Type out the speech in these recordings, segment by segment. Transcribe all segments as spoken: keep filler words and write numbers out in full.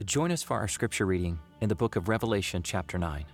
Join us for our scripture reading in the book of Revelation, chapter nine.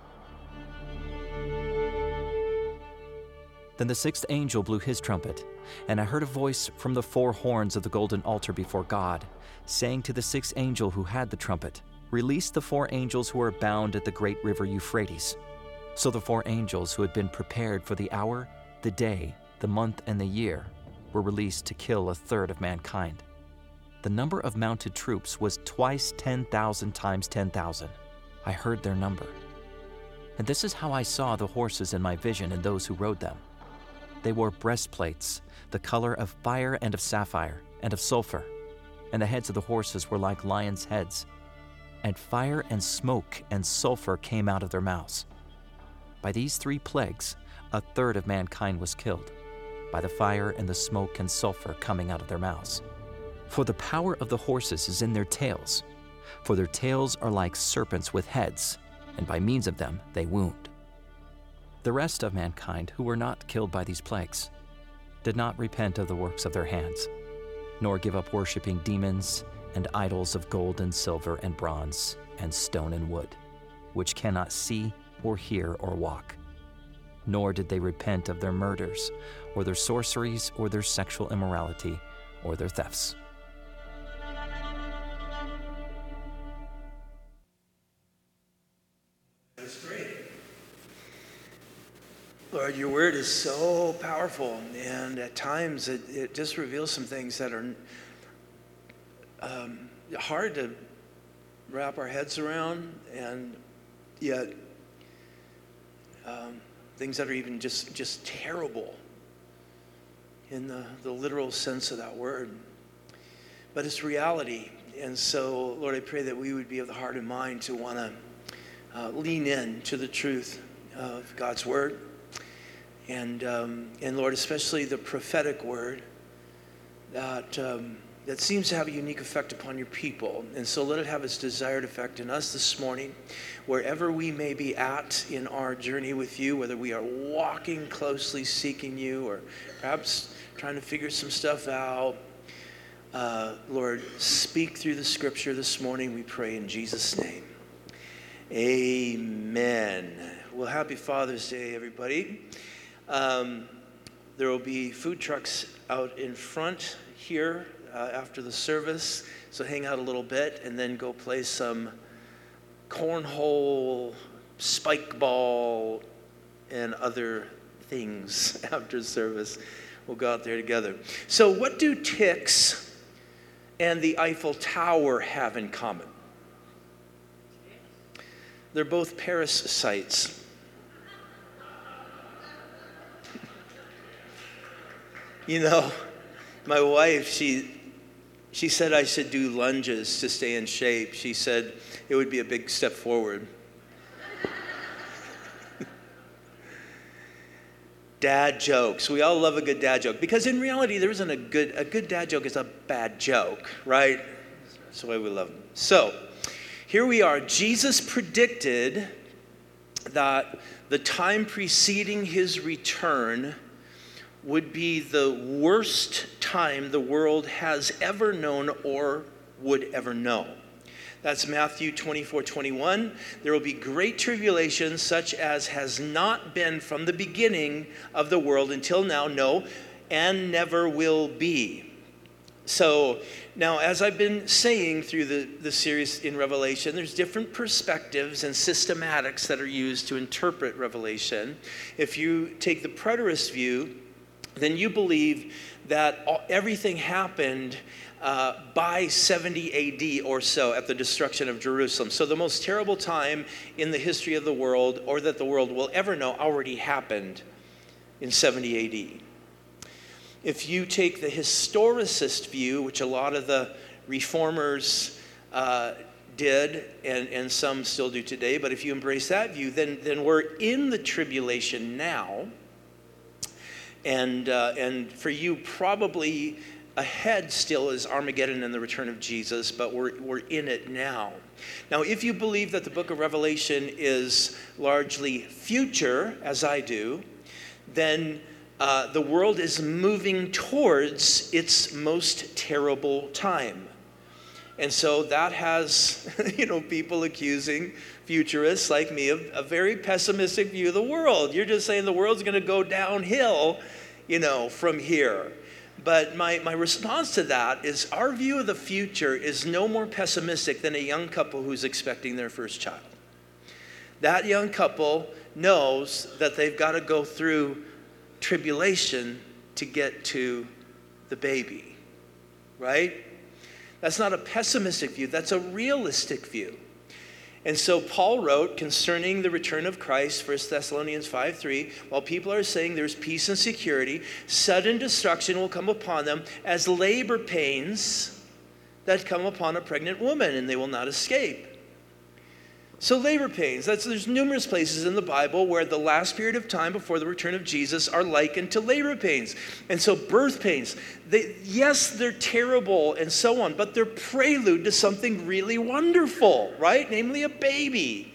Then the sixth angel blew his trumpet, and I heard a voice from the four horns of the golden altar before God, saying to the sixth angel who had the trumpet, "Release the four angels who are bound at the great river Euphrates." So the four angels who had been prepared for the hour, the day, the month, and the year were released to kill a third of mankind. The number of mounted troops was twice ten thousand times ten thousand. I heard their number. And this is how I saw the horses in my vision and those who rode them. They wore breastplates, the color of fire and of sapphire and of sulfur, and the heads of the horses were like lions' heads. And fire and smoke and sulfur came out of their mouths. By these three plagues, a third of mankind was killed, by the fire and the smoke and sulfur coming out of their mouths. For the power of the horses is in their tails, for their tails are like serpents with heads, and by means of them they wound. The rest of mankind who were not killed by these plagues did not repent of the works of their hands, nor give up worshiping demons and idols of gold and silver and bronze and stone and wood, which cannot see or hear or walk. Nor did they repent of their murders, or their sorceries, or their sexual immorality, or their thefts. That's great. Lord, your word is so powerful, and at times it, it just reveals some things that are um, hard to wrap our heads around, and yet um, things that are even just, just terrible in the, the literal sense of that word. But it's reality, and so, Lord, I pray that we would be of the heart and mind to want to uh, lean in to the truth of God's word. And, um, and Lord, especially the prophetic word that, um, that seems to have a unique effect upon your people. And so let it have its desired effect in us this morning, wherever we may be at in our journey with you, whether we are walking closely seeking you or perhaps trying to figure some stuff out. Uh, Lord, speak through the scripture this morning, we pray in Jesus' name. Amen. Well, happy Father's Day, everybody. Um, there will be food trucks out in front here uh, after the service, so hang out a little bit and then go play some cornhole, spike ball, and other things after service. We'll go out there together. So what do ticks and the Eiffel Tower have in common? They're both parasites. You know, my wife, she she said I should do lunges to stay in shape. She said it would be a big step forward. Dad jokes. We all love a good dad joke, because in reality, there isn't a good a good dad joke is a bad joke, right? That's the way we love them. So, here we are. Jesus predicted that the time preceding his return would be the worst time the world has ever known or would ever know. That's Matthew twenty-four twenty-one. There will be great tribulation, such as has not been from the beginning of the world until now, no, and never will be. So now, as I've been saying through the, the series in Revelation, there's different perspectives and systematics that are used to interpret Revelation. If you take the preterist view, then you believe that all, everything happened uh, by seventy A D or so at the destruction of Jerusalem. So the most terrible time in the history of the world, or that the world will ever know, already happened in seventy A D. If you take the historicist view, which a lot of the reformers uh, did, and, and some still do today, but if you embrace that view, then, then we're in the tribulation now. And, uh, and for you, probably ahead still is Armageddon and the return of Jesus, but we're, we're in it now. Now, if you believe that the book of Revelation is largely future, as I do, then Uh, the world is moving towards its most terrible time. And so that has, you know, people accusing futurists like me of a very pessimistic view of the world. You're just saying the world's going to go downhill, you know, from here. But my, my response to that is our view of the future is no more pessimistic than a young couple who's expecting their first child. That young couple knows that they've got to go through tribulation to get to the baby, right? That's not a pessimistic view. That's a realistic view. And so Paul wrote concerning the return of Christ, First Thessalonians five three, while people are saying there's peace and security, sudden destruction will come upon them as labor pains that come upon a pregnant woman, and they will not escape. So labor pains, that's, there's numerous places in the Bible where the last period of time before the return of Jesus are likened to labor pains. And so birth pains, they, yes, they're terrible and so on, but they're prelude to something really wonderful, right? Namely a baby.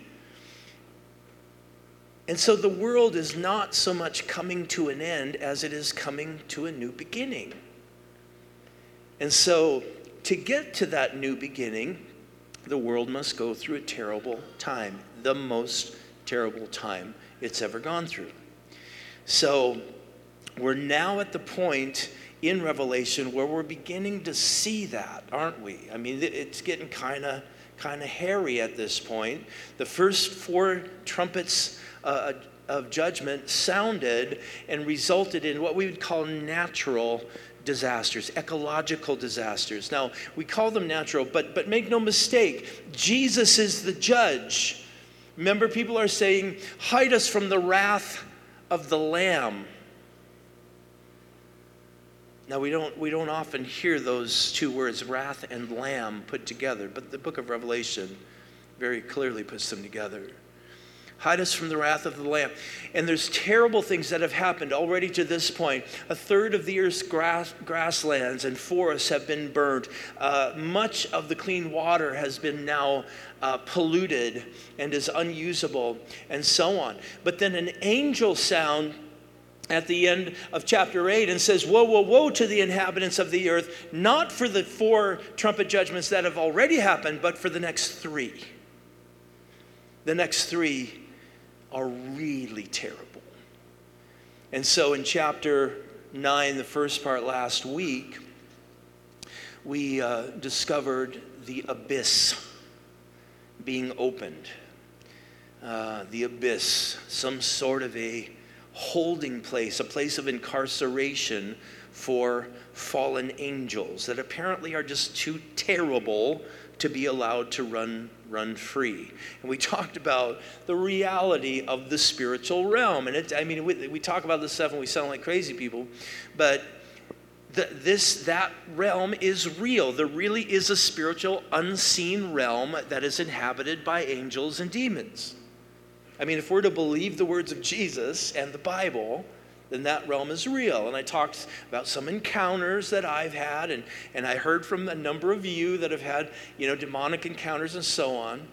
And so the world is not so much coming to an end as it is coming to a new beginning. And so to get to that new beginning, the world must go through a terrible time, the most terrible time it's ever gone through. So we're now at the point in Revelation where we're beginning to see that, aren't we? I mean, it's getting kind of kind of hairy at this point. The first four trumpets uh, of judgment sounded and resulted in what we would call natural disasters, ecological disasters. Now, we call them natural, but but make no mistake, Jesus is the judge. Remember, people are saying, hide us from the wrath of the Lamb. Now, we don't we don't often hear those two words, wrath and lamb, put together, but the book of Revelation very clearly puts them together. Hide us from the wrath of the Lamb. And there's terrible things that have happened already to this point. A third of the earth's grass, grasslands and forests have been burned. Uh, much of the clean water has been now uh, polluted and is unusable, and so on. But then an angel sound at the end of chapter eight and says, woe, woe, woe to the inhabitants of the earth, not for the four trumpet judgments that have already happened, but for the next three. The next three are really terrible. And so in chapter nine, the first part last week, we uh, discovered the abyss being opened. Uh, the abyss, some sort of a holding place, a place of incarceration for fallen angels that apparently are just too terrible to be allowed to run run free. And we talked about the reality of the spiritual realm. And it, I mean, we, we talk about this stuff and we sound like crazy people, but the, this that realm is real. There really is a spiritual unseen realm that is inhabited by angels and demons. I mean, if we're to believe the words of Jesus and the Bible, then that realm is real. And I talked about some encounters that I've had, and, and I heard from a number of you that have had, you know, demonic encounters and so on.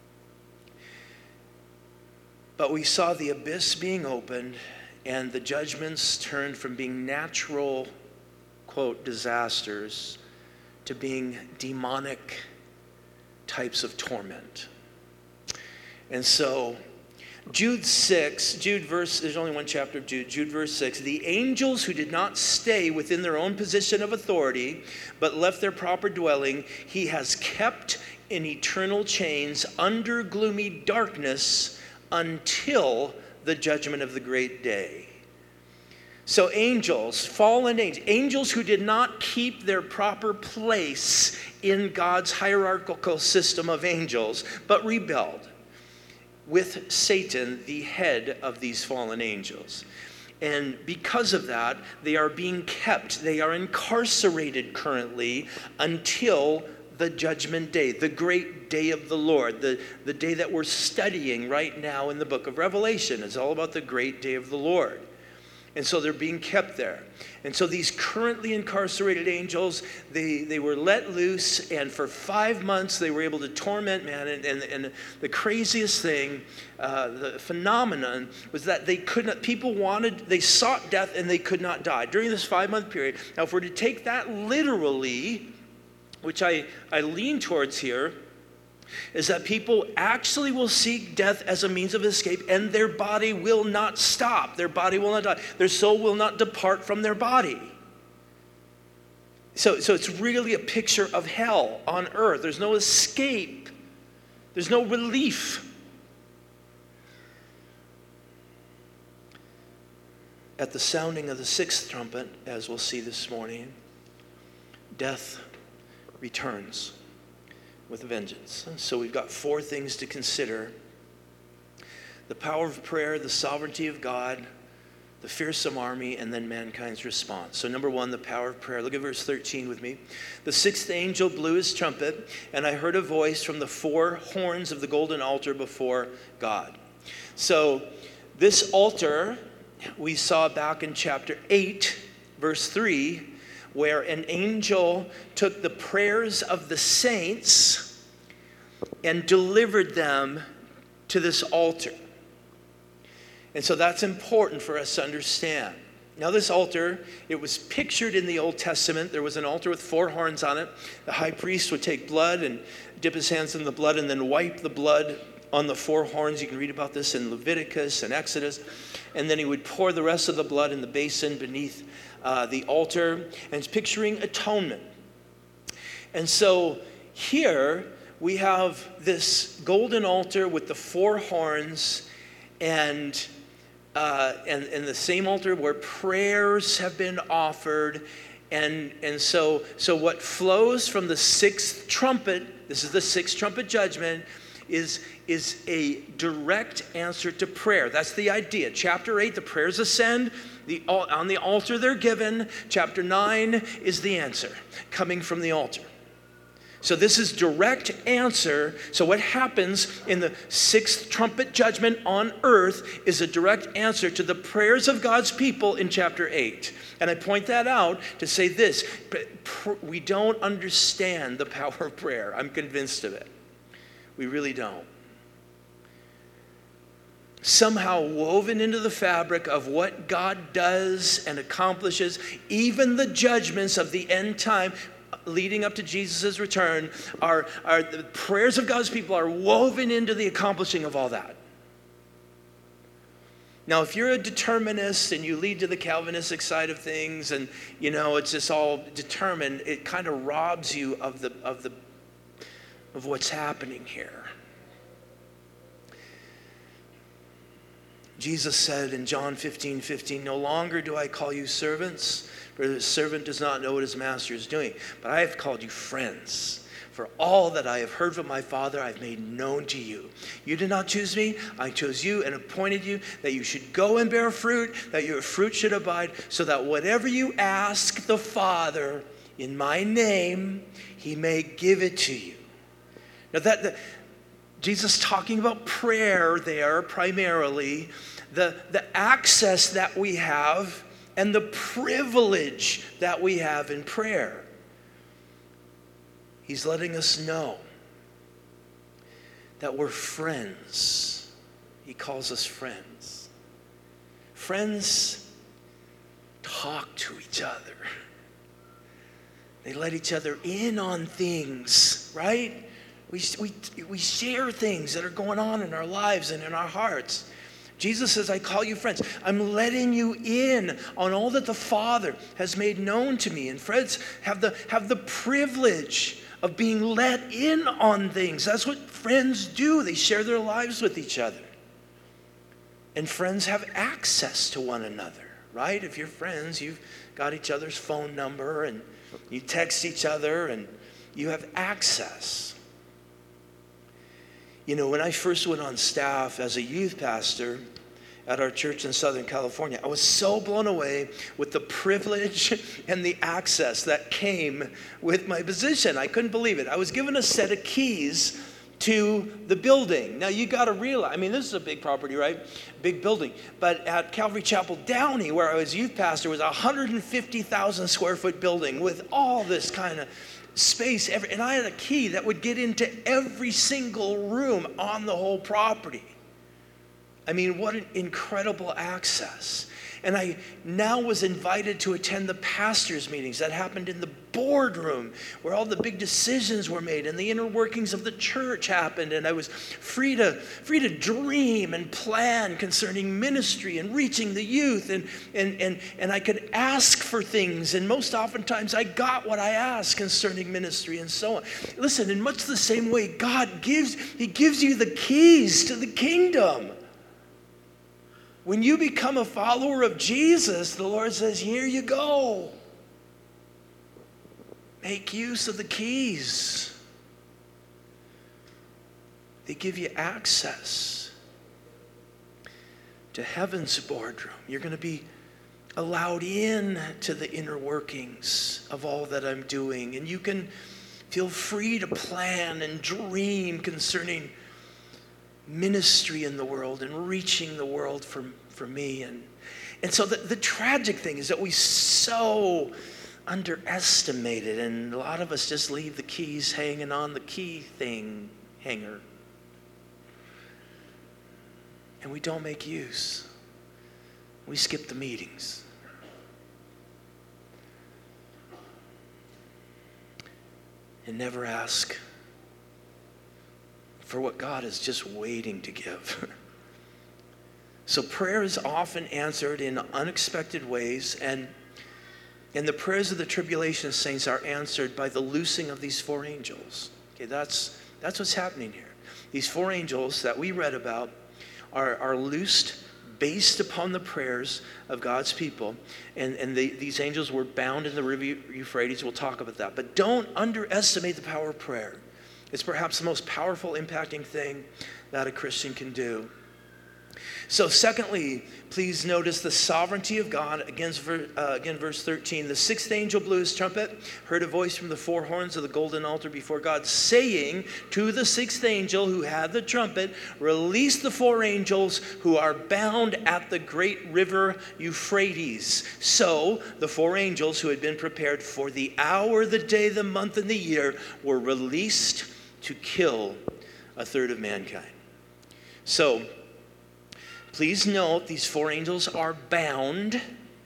But we saw the abyss being opened, and the judgments turned from being natural, quote, disasters to being demonic types of torment. And so Jude six, Jude verse, there's only one chapter of Jude, Jude verse six, the angels who did not stay within their own position of authority, but left their proper dwelling, he has kept in eternal chains under gloomy darkness until the judgment of the great day. So angels, fallen angels, angels who did not keep their proper place in God's hierarchical system of angels, but rebelled, with Satan, the head of these fallen angels. And because of that, they are being kept, they are incarcerated currently until the judgment day, the great day of the Lord, the, the day that we're studying right now in the book of Revelation. It's all about the great day of the Lord. And so they're being kept there. And so these currently incarcerated angels, they, they were let loose, and for five months they were able to torment man. And, and, and the craziest thing, uh, the phenomenon, was that they could not, people wanted, they sought death and they could not die during this five-month period. Now, if we're to take that literally, which I, I lean towards here, is that people actually will seek death as a means of escape, and their body will not stop. Their body will not die. Their soul will not depart from their body. So, so it's really a picture of hell on earth. There's no escape. There's no relief. At the sounding of the sixth trumpet, as we'll see this morning, death returns with vengeance. And so we've got four things to consider: the power of prayer, the sovereignty of God, the fearsome army, and then mankind's response. So number one, the power of prayer. Look at verse thirteen with me. The sixth angel blew his trumpet, and I heard a voice from the four horns of the golden altar before God. So this altar we saw back in chapter eight, verse three, where an angel took the prayers of the saints and delivered them to this altar. And so that's important for us to understand. Now this altar, it was pictured in the Old Testament. There was an altar with four horns on it. The high priest would take blood and dip his hands in the blood and then wipe the blood on the four horns. You can read about this in Leviticus and Exodus. And then he would pour the rest of the blood in the basin beneath uh, the altar. And it's picturing atonement. And so here we have this golden altar with the four horns, and uh, and, and the same altar where prayers have been offered. And, and so, so what flows from the sixth trumpet, this is the sixth trumpet judgment, is, is a direct answer to prayer. That's the idea. Chapter eight, the prayers ascend. The, on the altar they're given. Chapter nine is the answer coming from the altar. So this is direct answer. So what happens in the sixth trumpet judgment on earth is a direct answer to the prayers of God's people in chapter eight. And I point that out to say this: we don't understand the power of prayer. I'm convinced of it. We really don't. Somehow woven into the fabric of what God does and accomplishes, even the judgments of the end time leading up to Jesus' return, are, are the prayers of God's people are woven into the accomplishing of all that. Now, if you're a determinist and you lead to the Calvinistic side of things, and you know it's just all determined, it kind of robs you of the of the of what's happening here. Jesus said in John fifteen fifteen, "No longer do I call you servants, for the servant does not know what his master is doing. But I have called you friends. For all that I have heard from my Father, I have made known to you. You did not choose me, I chose you and appointed you that you should go and bear fruit, that your fruit should abide, so that whatever you ask the Father in my name, he may give it to you." Now that the, Jesus talking about prayer there primarily, the, the access that we have and the privilege that we have in prayer. He's letting us know that we're friends. He calls us friends. Friends talk to each other. They let each other in on things, right? We, we, we share things that are going on in our lives and in our hearts. Jesus says, "I call you friends." I'm letting you in on all that the Father has made known to me. And friends have the, have the privilege of being let in on things. That's what friends do. They share their lives with each other. And friends have access to one another, right? If you're friends, you've got each other's phone number and you text each other and you have access. You know, when I first went on staff as a youth pastor at our church in Southern California, I was so blown away with the privilege and the access that came with my position. I couldn't believe it. I was given a set of keys to the building. Now you got to realize, I mean, this is a big property, right? Big building. But at Calvary Chapel Downey, where I was youth pastor, was a one hundred fifty thousand square foot building with all this kind of space. Every, and I had a key that would get into every single room on the whole property. I mean, what an incredible access. And I now was invited to attend the pastors' meetings that happened in the boardroom where all the big decisions were made and the inner workings of the church happened. And I was free to, free to dream and plan concerning ministry and reaching the youth. And, and, and, and I could ask for things. And most oftentimes I got what I asked concerning ministry and so on. Listen, in much the same way God gives, he gives you the keys to the kingdom. When you become a follower of Jesus, the Lord says, here you go. Make use of the keys. They give you access to heaven's boardroom. You're going to be allowed in to the inner workings of all that I'm doing. And you can feel free to plan and dream concerning ministry in the world and reaching the world for, for me. And, and so the, the tragic thing is that we so underestimate it, and a lot of us just leave the keys hanging on the key thing hanger. And we don't make use. We skip the meetings. And never ask for what God is just waiting to give. So prayer is often answered in unexpected ways, and, and the prayers of the tribulation saints are answered by the loosing of these four angels. Okay, that's, that's what's happening here. These four angels that we read about are, are loosed based upon the prayers of God's people. And, and they, these angels were bound in the river Euphrates. We'll talk about that. But don't underestimate the power of prayer. It's perhaps the most powerful, impacting thing that a Christian can do. So secondly, please notice the sovereignty of God. Again, uh, again, verse thirteen. The sixth angel blew his trumpet, heard a voice from the four horns of the golden altar before God, saying to the sixth angel who had the trumpet, release the four angels who are bound at the great river Euphrates. So the four angels who had been prepared for the hour, the day, the month, and the year were released to kill a third of mankind. So, please note, these four angels are bound,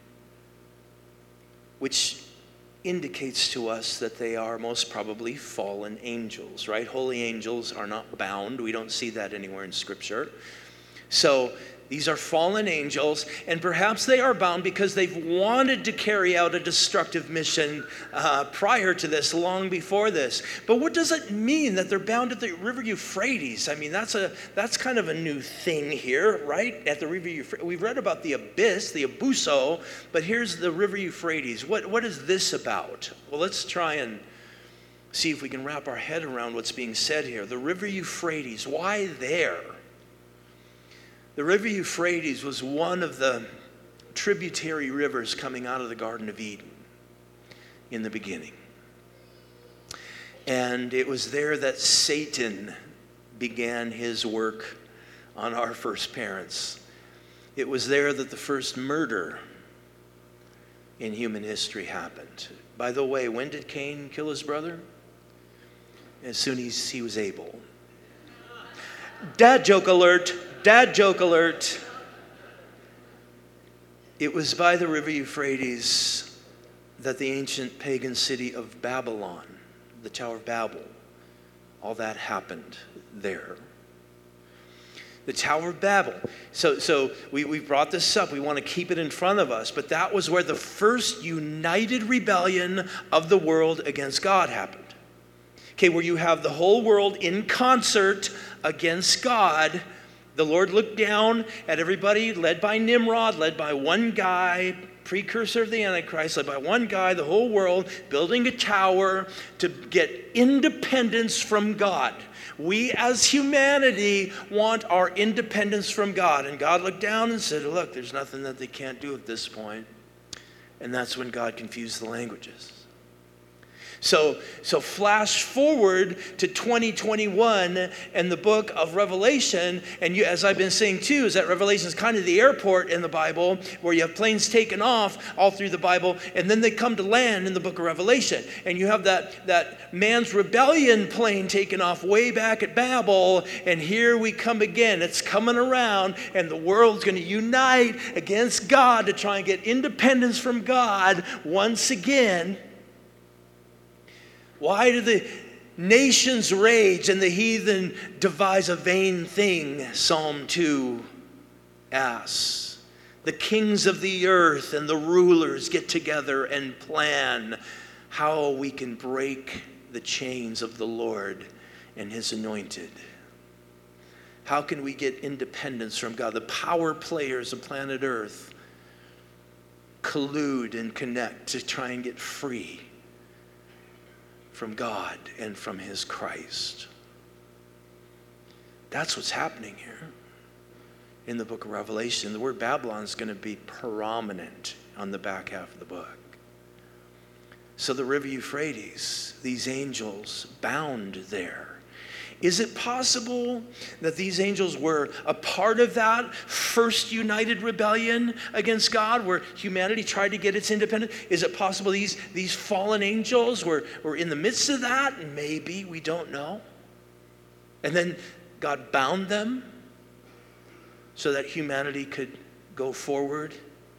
which indicates to us that they are most probably fallen angels, right? Holy angels are not bound. We don't see that anywhere in Scripture. So these are fallen angels, and perhaps they are bound because they've wanted to carry out a destructive mission uh, prior to this, long before this. But what does it mean that they're bound at the river Euphrates? I mean, that's a that's kind of a new thing here, right? At the river Euphrates. We've read about the abyss, the abuso, but here's the river Euphrates. What What is this about? Well, let's try and see if we can wrap our head around what's being said here. The river Euphrates, why there? The river Euphrates was one of the tributary rivers coming out of the Garden of Eden in the beginning. And it was there that Satan began his work on our first parents. It was there that the first murder in human history happened. By the way, when did Cain kill his brother? As soon as he was able. Dad joke alert. Dad joke alert. It was by the river Euphrates that the ancient pagan city of Babylon, the Tower of Babel, all that happened there. The Tower of Babel. So, so we, we brought this up. We want to keep it in front of us. But that was where the first united rebellion of the world against God happened. Okay, where you have the whole world in concert against God. The Lord looked down at everybody, led by Nimrod, led by one guy, precursor of the Antichrist, led by one guy, the whole world, building a tower to get independence from God. We as humanity want our independence from God. And God looked down and said, look, there's nothing that they can't do at this point. And that's when God confused the languages. So, so flash forward to twenty twenty-one and the book of Revelation, and you, as I've been saying too, is that Revelation is kind of the airport in the Bible where you have planes taking off all through the Bible, and then they come to land in the book of Revelation. And you have that, that man's rebellion plane taking off way back at Babel, and here we come again. It's coming around, and the world's going to unite against God to try and get independence from God once again. Why do the nations rage and the heathen devise a vain thing? Psalm two asks. The kings of the earth and the rulers get together and plan how we can break the chains of the Lord and his anointed. How can we get independence from God? The power players of planet Earth collude and connect to try and get free from God and from his Christ. That's what's happening here in the book of Revelation. The word Babylon is going to be prominent on the back half of the book. So the river Euphrates, these angels bound there. Is it possible that these angels were a part of that first united rebellion against God where humanity tried to get its independence? Is it possible these, these fallen angels were, were in the midst of that? Maybe, we don't know. And then God bound them so that humanity could go forward?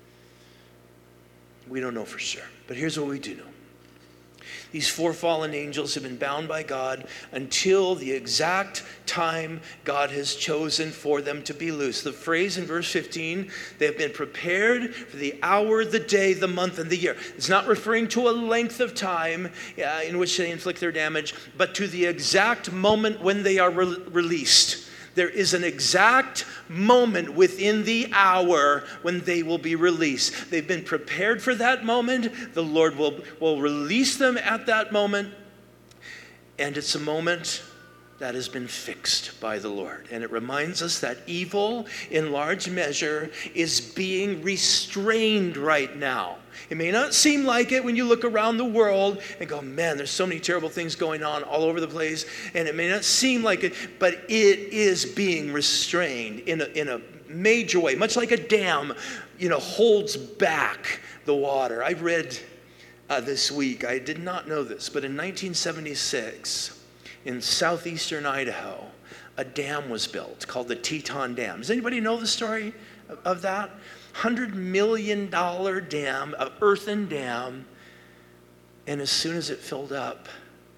We don't know for sure. But here's what we do know. These four fallen angels have been bound by God until the exact time God has chosen for them to be loose. The phrase in verse fifteen, they have been prepared for the hour, the day, the month, and the year. It's not referring to a length of time uh, in which they inflict their damage, but to the exact moment when they are re- released. There is an exact moment within the hour when they will be released. They've been prepared for that moment. The Lord will, will release them at that moment. And it's a moment that has been fixed by the Lord. And it reminds us that evil, in large measure, is being restrained right now. It may not seem like it when you look around the world and go, man, there's so many terrible things going on all over the place. And it may not seem like it, but it is being restrained in a, in a major way. Much like a dam, you know, holds back the water. I read uh, this week, I did not know this, but in nineteen seventy-six, in southeastern Idaho, a dam was built called the Teton Dam. Does anybody know the story of, of that? one hundred million dollars dam, an earthen dam, and as soon as it filled up,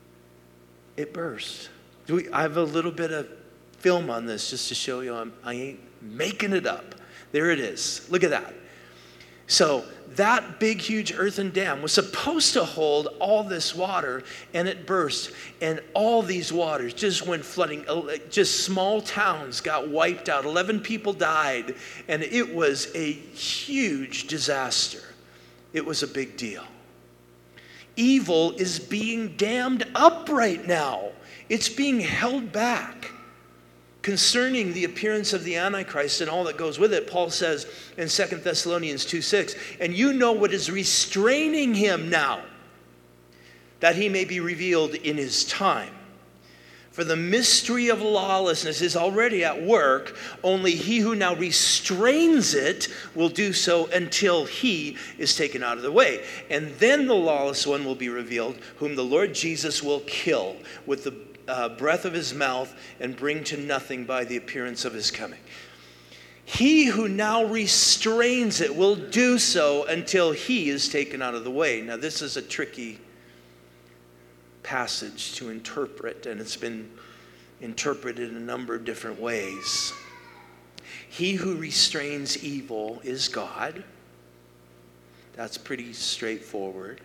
it burst. Do we, I have a little bit of film on this just to show you I'm, I ain't making it up. There it is. Look at that. So that big, huge earthen dam was supposed to hold all this water, and it burst. And all these waters just went flooding. Just small towns got wiped out. eleven people died, and it was a huge disaster. It was a big deal. Evil is being dammed up right now. It's being held back. Concerning the appearance of the Antichrist and all that goes with it, Paul says in Second Thessalonians two six, and you know what is restraining him now, that he may be revealed in his time. For the mystery of lawlessness is already at work, only he who now restrains it will do so until he is taken out of the way. And then the lawless one will be revealed, whom the Lord Jesus will kill with the Uh, breath of his mouth and bring to nothing by the appearance of his coming. He who now restrains it will do so until he is taken out of the way. Now this is a tricky passage to interpret, and it's been interpreted in a number of different ways. He who restrains evil is God. That's pretty straightforward.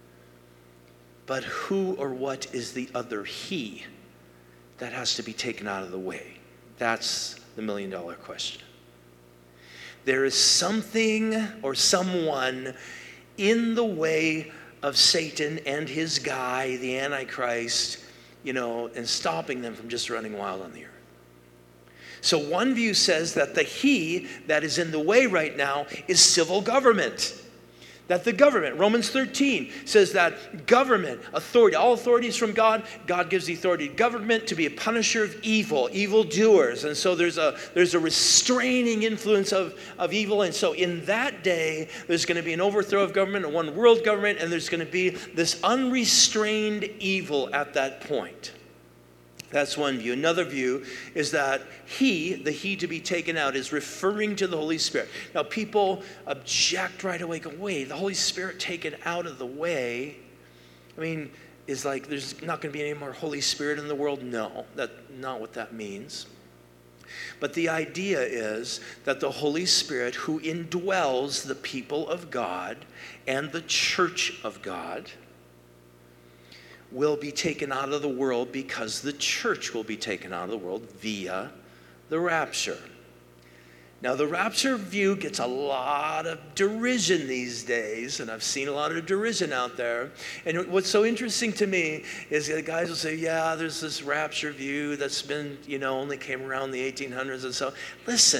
But who or what is the other he that has to be taken out of the way? That's the million dollar question. There is something or someone in the way of Satan and his guy, the Antichrist, you know, and stopping them from just running wild on the earth. So one view says that the he that is in the way right now is civil government. That the government, Romans thirteen, says that government, authority, all authority is from God. God gives the authority to government to be a punisher of evil, evildoers. And so there's a there's a restraining influence of, of evil. And so in that day, there's going to be an overthrow of government, a one world government, and there's going to be this unrestrained evil at that point. That's one view. Another view is that he, the he to be taken out, is referring to the Holy Spirit. Now, people object right away, go, wait, the Holy Spirit taken out of the way? I mean, is like there's not going to be any more Holy Spirit in the world? No, that's not what that means. But the idea is that the Holy Spirit, who indwells the people of God and the church of God, will be taken out of the world because the church will be taken out of the world via the rapture. Now, the rapture view gets a lot of derision these days, and I've seen a lot of derision out there. And what's so interesting to me is the guys will say, yeah, there's this rapture view that's been, you know, only came around the eighteen hundreds and so. Listen,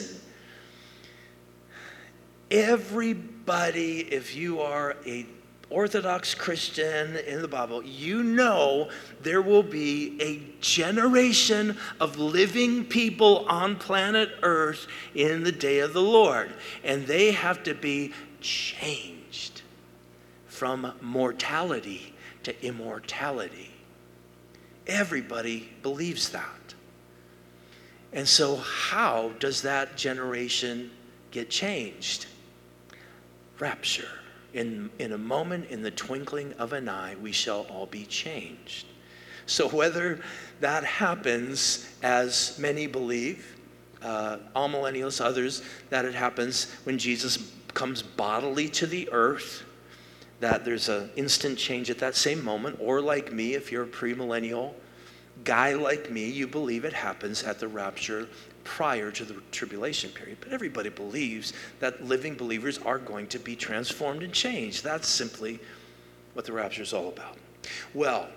everybody, if you are a Orthodox Christian in the Bible, you know there will be a generation of living people on planet Earth in the day of the Lord. And they have to be changed from mortality to immortality. Everybody believes that. And so how does that generation get changed? Rapture. In, in a moment, in the twinkling of an eye, we shall all be changed. So whether that happens, as many believe, uh, all millennials, others, that it happens when Jesus comes bodily to the earth, that there's an instant change at that same moment, or like me, if you're a premillennial guy like me, you believe it happens at the rapture prior to the tribulation period. But everybody believes that living believers are going to be transformed and changed. That's simply what the rapture is all about. Well,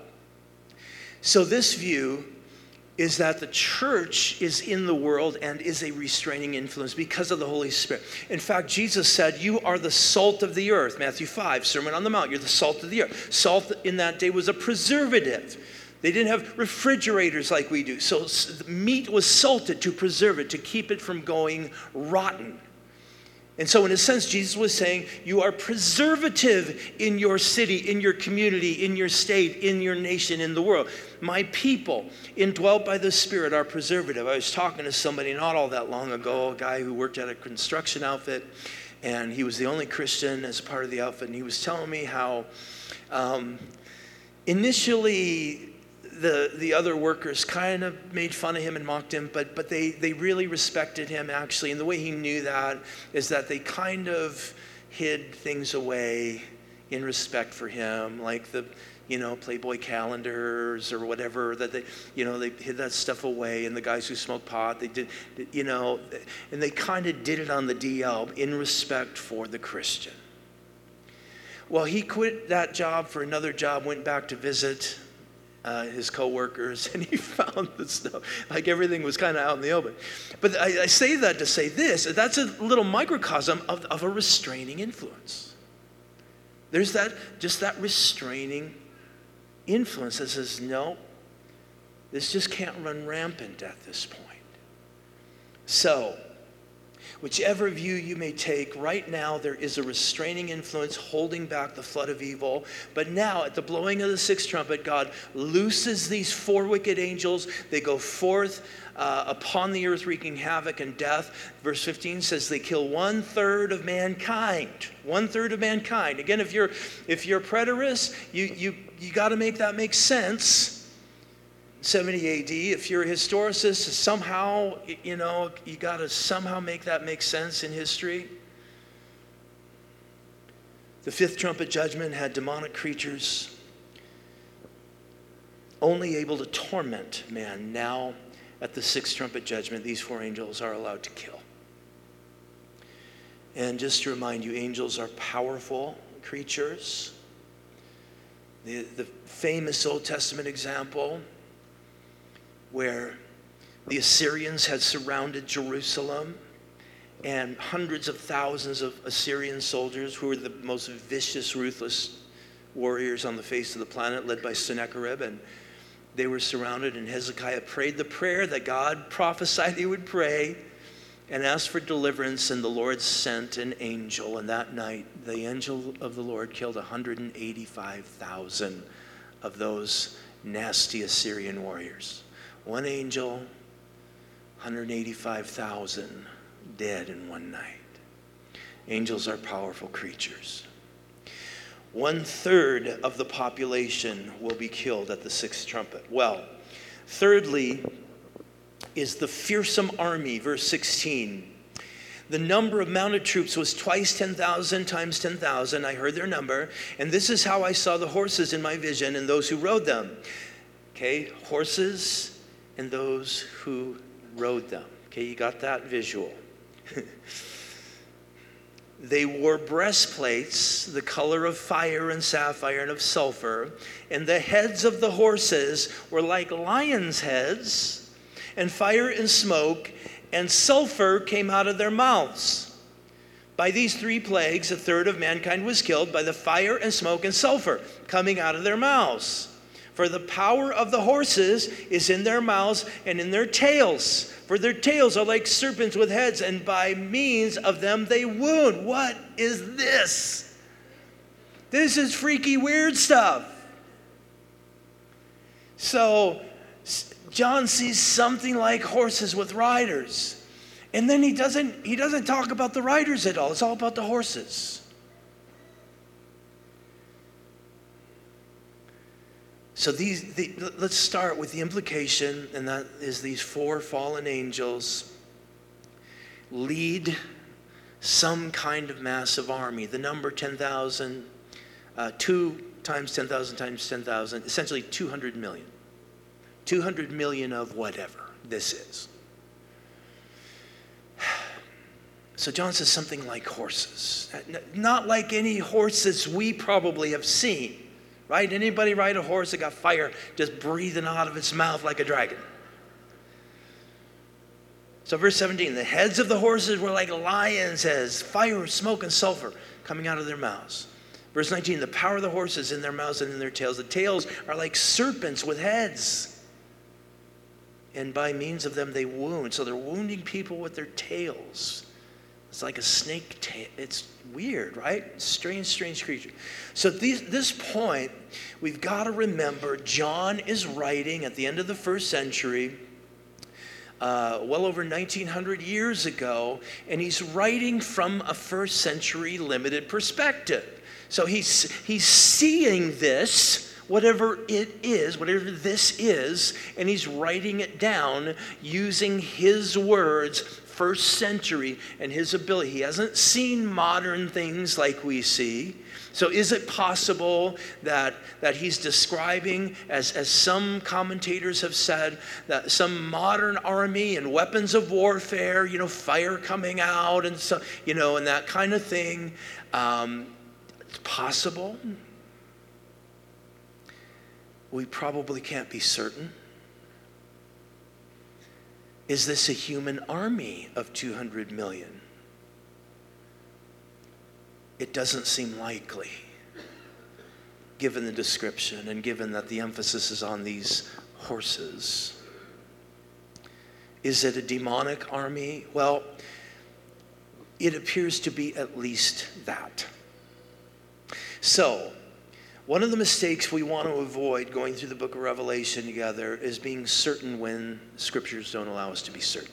so this view is that the church is in the world and is a restraining influence because of the Holy Spirit. In fact, Jesus said, you are the salt of the earth. Matthew five, Sermon on the Mount, you're the salt of the earth. Salt in that day was a preservative. They didn't have refrigerators like we do. So meat was salted to preserve it, to keep it from going rotten. And so in a sense, Jesus was saying, you are preservative in your city, in your community, in your state, in your nation, in the world. My people, indwelt by the Spirit, are preservative. I was talking to somebody not all that long ago, a guy who worked at a construction outfit, and he was the only Christian as part of the outfit, and he was telling me how um, initially The, the other workers kind of made fun of him and mocked him, but but they, they really respected him, actually. And the way he knew that is that they kind of hid things away in respect for him, like the, you know, Playboy calendars or whatever, that they, you know, they hid that stuff away. And the guys who smoked pot, they did, you know, and they kind of did it on the D L in respect for the Christian. Well, he quit that job for another job, went back to visit Uh, his co-workers, and he found the stuff, like everything was kind of out in the open. But I, I say that to say this, that's a little microcosm of, of a restraining influence. There's that, just that restraining influence that says, no, this just can't run rampant at this point. So, whichever view you may take, right now there is a restraining influence holding back the flood of evil. But now, at the blowing of the sixth trumpet, God looses these four wicked angels. They go forth uh, upon the earth, wreaking havoc and death. Verse fifteen says they kill one third of mankind. One third of mankind. Again, if you're if you're a preterist, you you you got to make that make sense. seventy A D, if you're a historicist, somehow, you know, you got to somehow make that make sense in history. The fifth trumpet judgment had demonic creatures only able to torment man. Now, at the sixth trumpet judgment, these four angels are allowed to kill. And just to remind you, angels are powerful creatures. The, the famous Old Testament example where the Assyrians had surrounded Jerusalem and hundreds of thousands of Assyrian soldiers who were the most vicious, ruthless warriors on the face of the planet, led by Sennacherib, and they were surrounded, and Hezekiah prayed the prayer that God prophesied he would pray and asked for deliverance, and the Lord sent an angel, and that night the angel of the Lord killed one hundred eighty-five thousand of those nasty Assyrian warriors. One angel, one hundred eighty-five thousand dead in one night. Angels are powerful creatures. One third of the population will be killed at the sixth trumpet. Well, thirdly is the fearsome army, verse sixteen. The number of mounted troops was twice ten thousand times ten thousand. I heard their number. And this is how I saw the horses in my vision and those who rode them. Okay, horses and those who rode them. Okay, you got that visual. They wore breastplates, the color of fire and sapphire and of sulfur, and the heads of the horses were like lions' heads, and fire and smoke and sulfur came out of their mouths. By these three plagues, a third of mankind was killed by the fire and smoke and sulfur coming out of their mouths. For the power of the horses is in their mouths and in their tails. For their tails are like serpents with heads, and by means of them they wound. What is this? This is freaky weird stuff. So John sees something like horses with riders. And then he doesn't, he doesn't talk about the riders at all. It's all about the horses. So these, the, let's start with the implication, and that is these four fallen angels lead some kind of massive army. The number ten thousand, uh, two times ten thousand times ten thousand, essentially two hundred million. two hundred million of whatever this is. So John says something like horses. Not like any horses we probably have seen. Right? Anybody ride a horse that got fire just breathing out of its mouth like a dragon? So verse seventeen, the heads of the horses were like lions' heads, fire, smoke, and sulfur coming out of their mouths. Verse nineteen, the power of the horses in their mouths and in their tails. The tails are like serpents with heads. And by means of them they wound. So they're wounding people with their tails. It's like a snake tail. It's weird, right? Strange, strange creature. So at these, this point, we've got to remember John is writing at the end of the first century, uh, well over nineteen hundred years ago, and he's writing from a first century limited perspective. So he's, he's seeing this, whatever it is, whatever this is, and he's writing it down using his words, first century, and his ability. He hasn't seen modern things like we see. So is it possible that, that he's describing, as, as some commentators have said, that some modern army and weapons of warfare, you know, fire coming out and so, you know, and that kind of thing? Um, it's possible. We probably can't be certain. Is this a human army of two hundred million? It doesn't seem likely, given the description and given that the emphasis is on these horses. Is it a demonic army? Well, it appears to be at least that. So, one of the mistakes we want to avoid going through the book of Revelation together is being certain when scriptures don't allow us to be certain.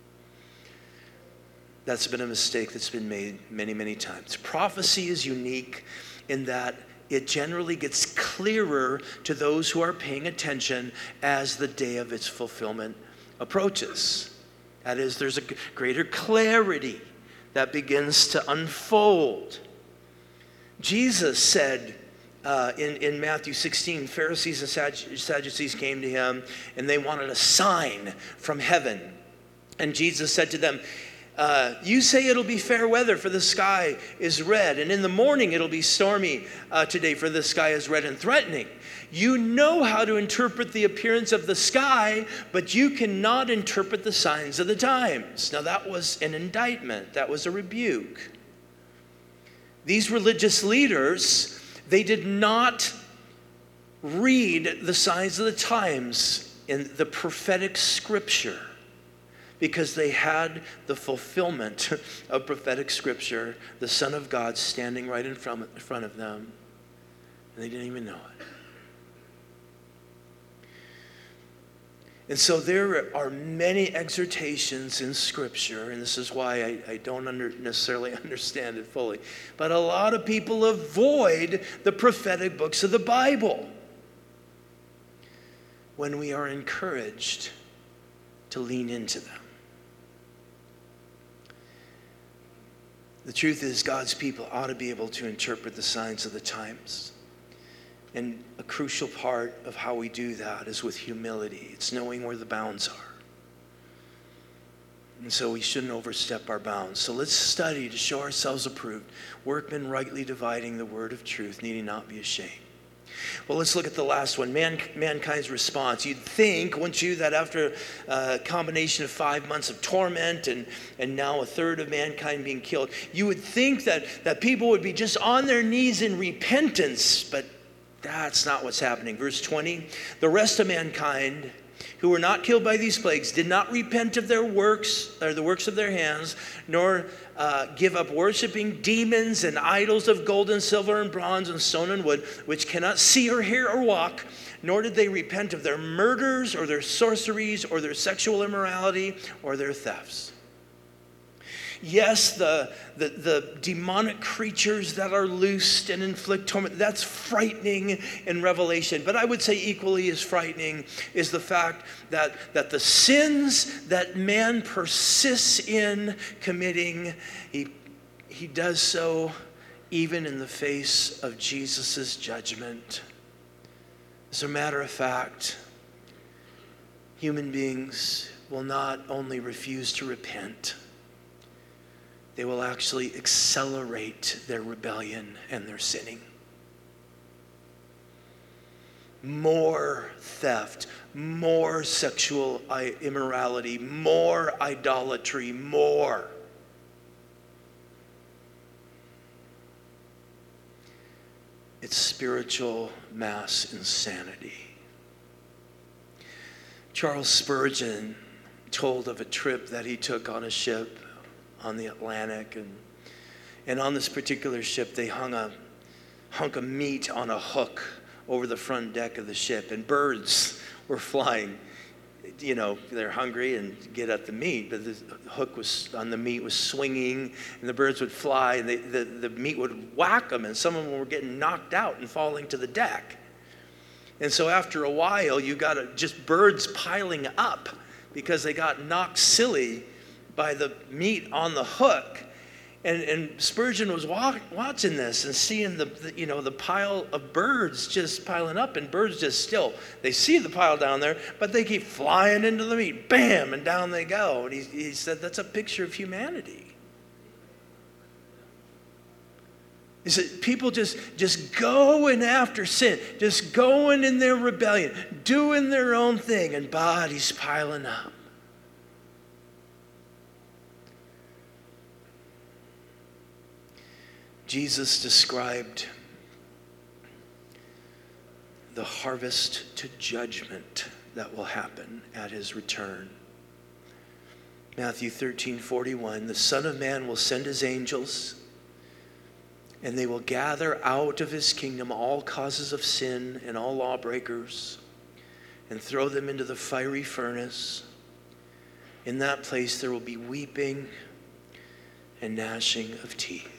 That's been a mistake that's been made many, many times. Prophecy is unique in that it generally gets clearer to those who are paying attention as the day of its fulfillment approaches. That is, there's a greater clarity that begins to unfold. Jesus said, Uh, in, in Matthew sixteen, Pharisees and Sadducees came to him, and they wanted a sign from heaven. And Jesus said to them, Uh, you say it'll be fair weather, for the sky is red. And in the morning it'll be stormy uh, today, for the sky is red and threatening. You know how to interpret the appearance of the sky, but you cannot interpret the signs of the times. Now that was an indictment. That was a rebuke. These religious leaders, they did not read the signs of the times in the prophetic scripture, because they had the fulfillment of prophetic scripture, the Son of God standing right in front, in front of them, and they didn't even know it. And so there are many exhortations in scripture, and this is why I, I don't under, necessarily understand it fully, but a lot of people avoid the prophetic books of the Bible when we are encouraged to lean into them. The truth is, God's people ought to be able to interpret the signs of the times. And a crucial part of how we do that is with humility. It's knowing where the bounds are. And so we shouldn't overstep our bounds. So let's study to show ourselves approved, workmen rightly dividing the word of truth, needing not be ashamed. Well, let's look at the last one, Man, mankind's response. You'd think, wouldn't you, that after a combination of five months of torment and, and now a third of mankind being killed, you would think that, that people would be just on their knees in repentance, but that's not what's happening. Verse twenty, the rest of mankind who were not killed by these plagues did not repent of their works, or the works of their hands, nor uh, give up worshiping demons and idols of gold and silver and bronze and stone and wood, which cannot see or hear or walk, nor did they repent of their murders or their sorceries or their sexual immorality or their thefts. Yes, the, the, the demonic creatures that are loosed and inflict torment, that's frightening in Revelation. But I would say equally as frightening is the fact that, that the sins that man persists in committing, he, he does so even in the face of Jesus' judgment. As a matter of fact, human beings will not only refuse to repent, they will actually accelerate their rebellion and their sinning. More theft, more sexual immorality, more idolatry, more. It's spiritual mass insanity. Charles Spurgeon told of a trip that he took on a ship on the Atlantic, and and on this particular ship they hung a hunk of meat on a hook over the front deck of the ship, and birds were flying. You know, they're hungry and get at the meat, but the hook was on the meat was swinging, and the birds would fly, and they, the, the meat would whack them, and some of them were getting knocked out and falling to the deck. And so after a while, you got a, just birds piling up because they got knocked silly by the meat on the hook. And, and Spurgeon was walk, watching this and seeing the, the, you know, the pile of birds just piling up, and birds just still, they see the pile down there, but they keep flying into the meat, bam, and down they go. And he, he said, that's a picture of humanity. He said, people just, just going after sin, just going in their rebellion, doing their own thing, and bodies piling up. Jesus described the harvest to judgment that will happen at his return. Matthew thirteen forty-one, the Son of Man will send his angels, and they will gather out of his kingdom all causes of sin and all lawbreakers, and throw them into the fiery furnace. In that place there will be weeping and gnashing of teeth.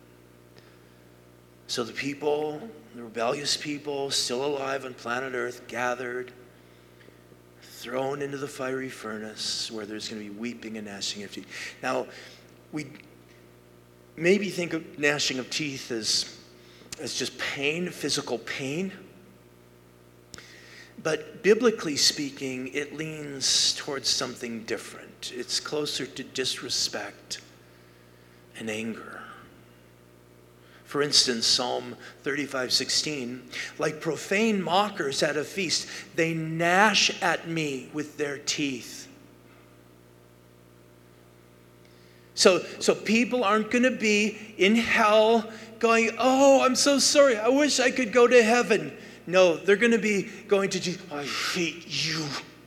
So the people, the rebellious people still alive on planet Earth, gathered, thrown into the fiery furnace where there's going to be weeping and gnashing of teeth. Now, we maybe think of gnashing of teeth as, as just pain, physical pain. But biblically speaking, it leans towards something different. It's closer to disrespect and anger. For instance, Psalm thirty-five sixteen, like profane mockers at a feast, they gnash at me with their teeth. So, so people aren't going to be in hell going, oh, I'm so sorry, I wish I could go to heaven. No, they're going to be going to Jesus, I hate you.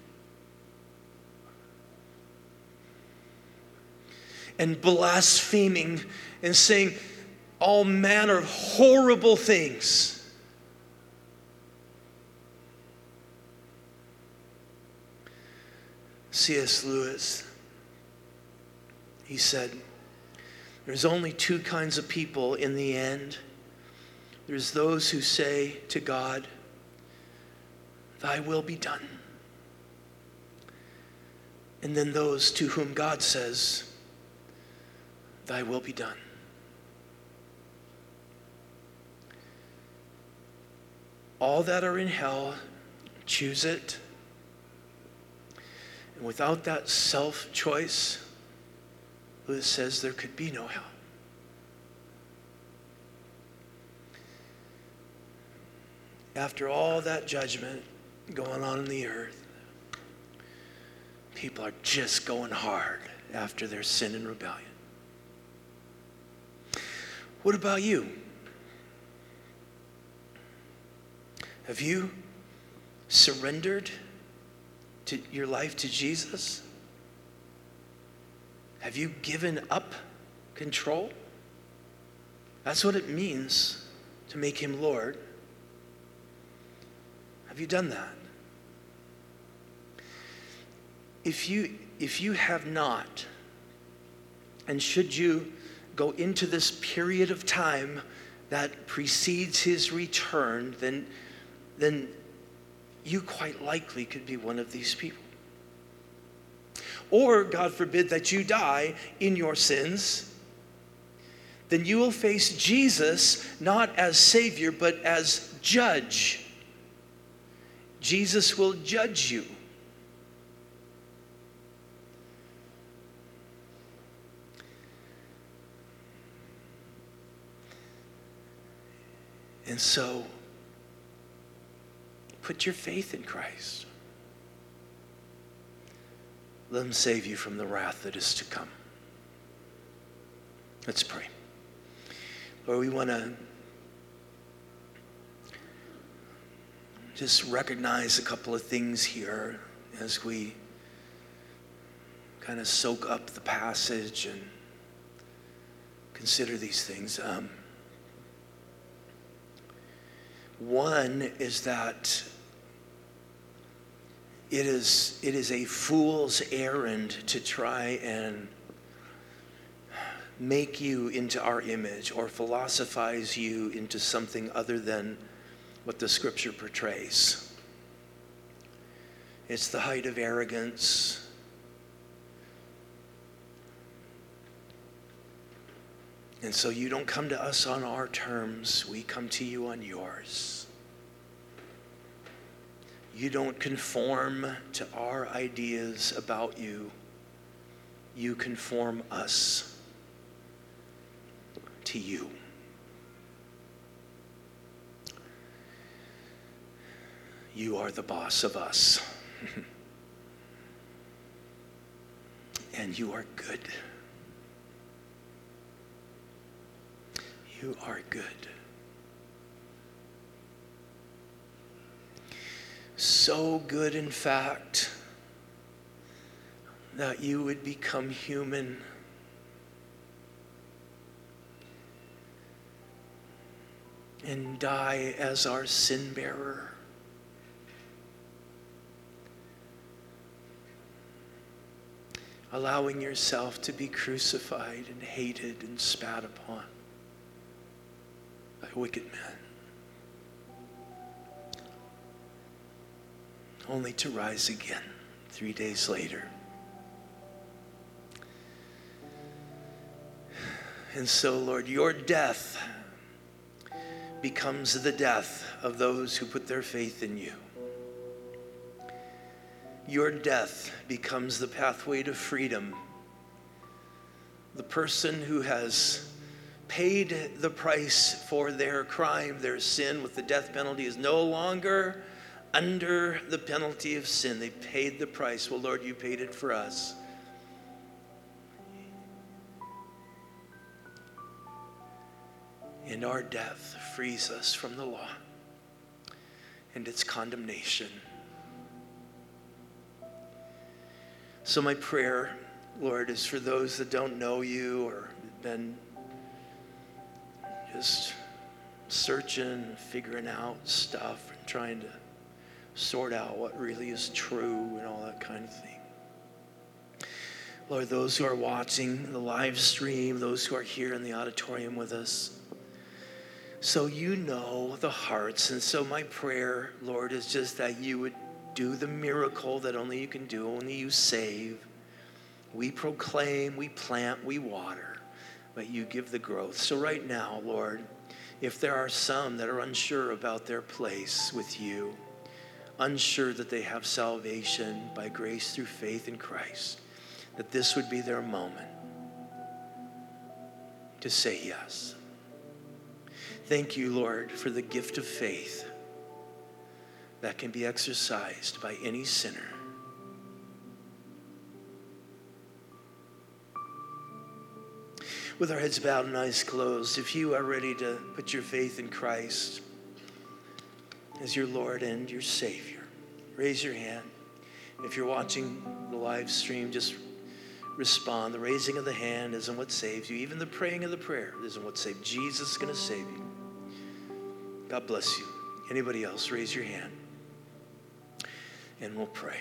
And blaspheming and saying all manner of horrible things. C S Lewis, he said, there's only two kinds of people in the end. There's those who say to God, thy will be done. And then those to whom God says, thy will be done. All that are in hell, choose it. And without that self-choice, Lewis says there could be no hell. After all that judgment going on in the earth, people are just going hard after their sin and rebellion. What about you? Have you surrendered to your life to Jesus? Have you given up control? That's what it means to make him Lord. Have you done that? If you, if you have not, and should you go into this period of time that precedes his return, then, then you quite likely could be one of these people. Or, God forbid, that you die in your sins, then you will face Jesus not as Savior, but as judge. Jesus will judge you. And so, put your faith in Christ. Let him save you from the wrath that is to come. Let's pray. Lord, we want to just recognize a couple of things here as we kind of soak up the passage and consider these things. Um, one is that it is, it is a fool's errand to try and make you into our image or philosophize you into something other than what the scripture portrays. It's the height of arrogance. And so you don't come to us on our terms, we come to you on yours. You don't conform to our ideas about you. You conform us to you. You are the boss of us. And you are good. You are good. So good, in fact, that you would become human. And die as our sin bearer. Allowing yourself to be crucified and hated and spat upon by wicked men. Only to rise again three days later. And so, Lord, your death becomes the death of those who put their faith in you. your death becomes the pathway to freedom. The person who has paid the price for their crime, their sin with the death penalty, is no longer under the penalty of sin. They paid the price. Well, Lord, you paid it for us. And our death frees us from the law and its condemnation. So my prayer, Lord, is for those that don't know you or have been just searching, figuring out stuff, and trying to sort out what really is true and all that kind of thing. Lord, those who are watching the live stream, those who are here in the auditorium with us, so you know the hearts. And so my prayer, Lord, is just that you would do the miracle that only you can do, only you save. We proclaim, we plant, we water, but you give the growth. So right now, Lord, if there are some that are unsure about their place with you, unsure that they have salvation by grace through faith in Christ, that this would be their moment to say yes. Thank you, Lord, for the gift of faith that can be exercised by any sinner. With our heads bowed and eyes closed, if you are ready to put your faith in Christ as your Lord and your Savior, raise your hand. If you're watching the live stream, just respond. The raising of the hand isn't what saves you. Even the praying of the prayer isn't what saves you. Jesus is going to save you. God bless you. Anybody else, raise your hand and we'll pray.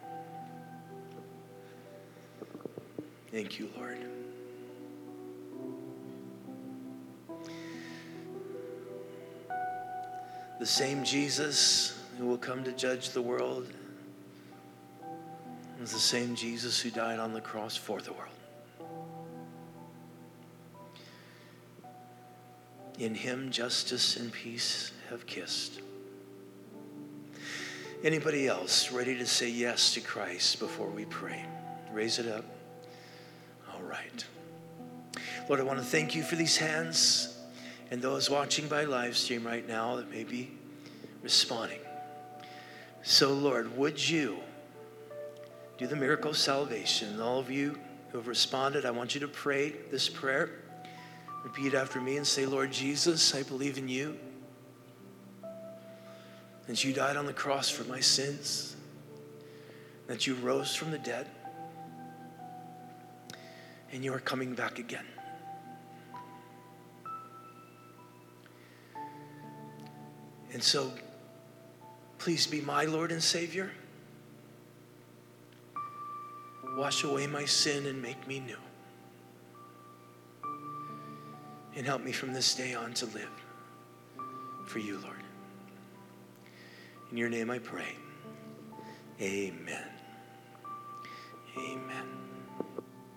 Thank you, Lord. The same Jesus who will come to judge the world is the same Jesus who died on the cross for the world. In him, justice and peace have kissed. Anybody else ready to say yes to Christ before we pray? Raise it up. All right. Lord, I want to thank you for these hands and those watching by live stream right now that may be responding. So, Lord, would you do the miracle of salvation? All of you who have responded, I want you to pray this prayer. Repeat after me and say, Lord Jesus, I believe in you. That you died on the cross for my sins. That you rose from the dead. And you are coming back again. And so, please be my Lord and Savior. Wash away my sin and make me new. And help me from this day on to live for you, Lord. In your name I pray. Amen. Amen.